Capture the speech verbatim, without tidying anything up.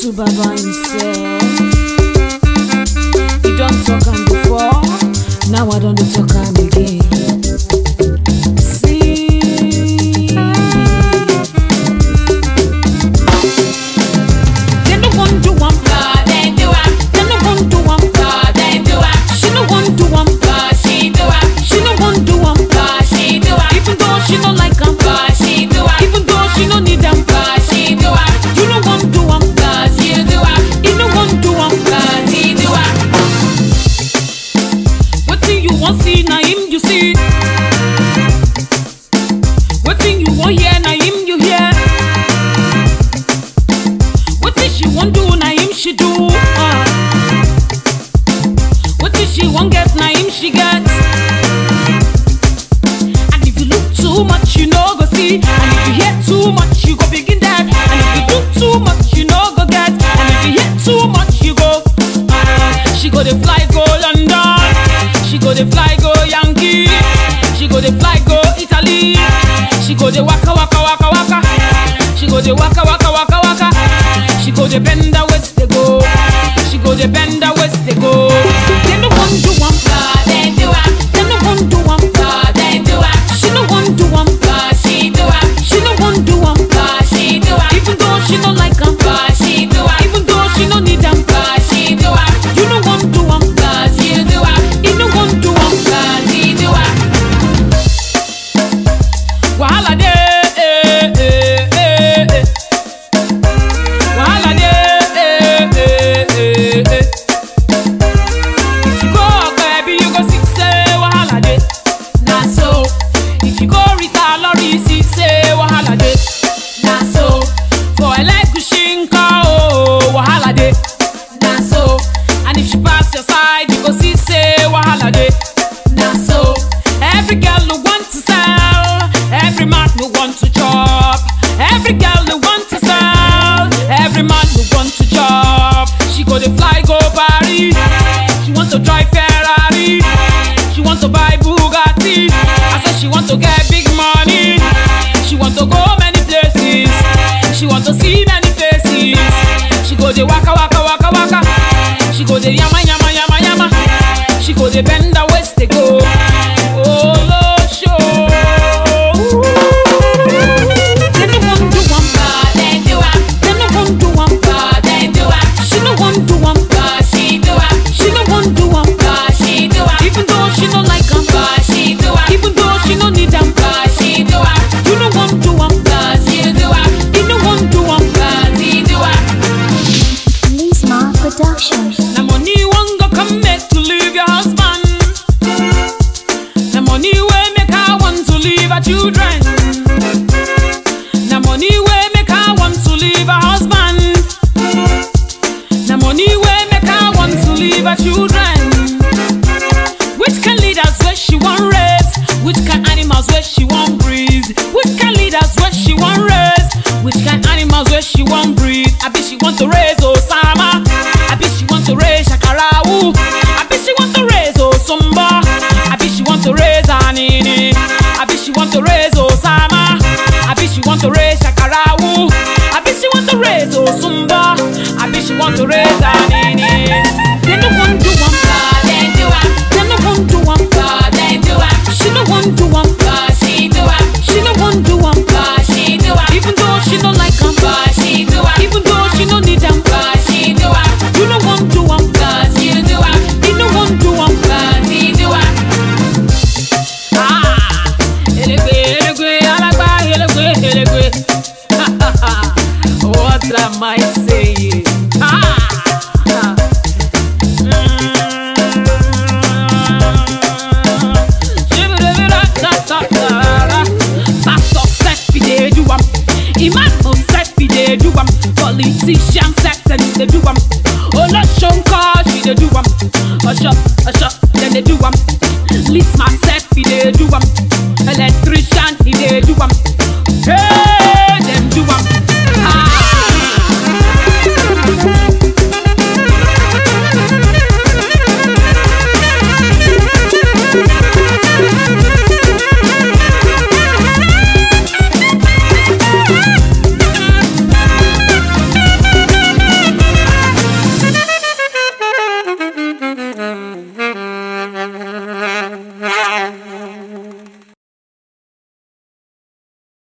to Baba himself. He don't talk am before, now I don't talk am again. See, they no want do am, God they do am. they no want do am, God they do am. she no want do am, God she do am. she no want do am, God she do am. even though she no like am, God she do am. even though she no need am. God she do am. You no want do am, God you do am. you no want do am. God he do am. Wetin you wan see na him you see. Wetin you wan hear na him you hear. Wetin she wan do na him she do. Uh. Wetin she wan get na him she get. And if you look too much you no go see. And if you hear too much you go begin deaf. And if you do too much you no go get. And if you hear too much you go. Uh, she go dey fly go London. She go dey fly go Yankee. She go dey fly go Italy. She go dey waka waka waka waka. She go dey waka waka waka waka. She go dey bend her waist dey go. She go dey bend her waist dey go. They no want do am, God they do am. they no want do am. God they do am. She no want do am, God she do am. she no want do am. God she do am. Even though she no like am, God she do am. even though she no need am. God she do am. You no want do am, God you do am. you no want do am. God he do am. Wahala dey, eh, eh, eh, eh. Wahala dey, eh, eh, eh, eh. If you go Okpebi, you go see say wahala dey. Na so. If you go Rita Lorry, see say wahala dey. Na so. For Elegushi nko, oh, wahala dey. Na so. And if she pass your side, you go see say wahala dey. Na so. Every girl who want to sell, every man who want to chop. Every girl who want to sell, every man who want to chop. She go to fly go Paris, she want to drive Ferrari, she want to buy Bugatti. I said she want to get big money, she want to go many places, she want to see many faces. She go to waka waka waka waka, she go to yama yama yama yama, she go to bend her waist they go. Oh Lord, show. They no want do am, God they do am. they no want do am. God they do am. She no want do am, God she do am. she no want do am. God she do am. Even though she no like am, God she do am. even though she no need am. God she do am. You no want do am, God you do am. you no want do am. God he do am. Lisma Production. Na money wan go come make to leave your husband. Na money wey make her want to leave her children. Na money wey make her want to leave her husband. Na money wey make her want to leave her children. Which can leaders where she want raise? Which can animals where she want breed? Which can leaders where she want raise? Which can animals where she want breed? I bet she want to raise Osama. I bet she want to raise Shakarawu. I bet she want to raise Osumba. I bet she want to raise Anini. I bet she want to raise Osama. I bet she want to raise Shakarawu. I bet she want to raise Osumba. I bet she want to raise Anini. They no want do am, God they do am. they no want do am. God they do am. She no want do am, God she do am. she no want do am. God she do am. Even though she no like am, God she do am. even though she no need am. God she do am. You no want do am, God you do am. you no want do am. God he do am. Ah, elegwe, elegwe, alagba, elegwe, elegwe. What am I saying?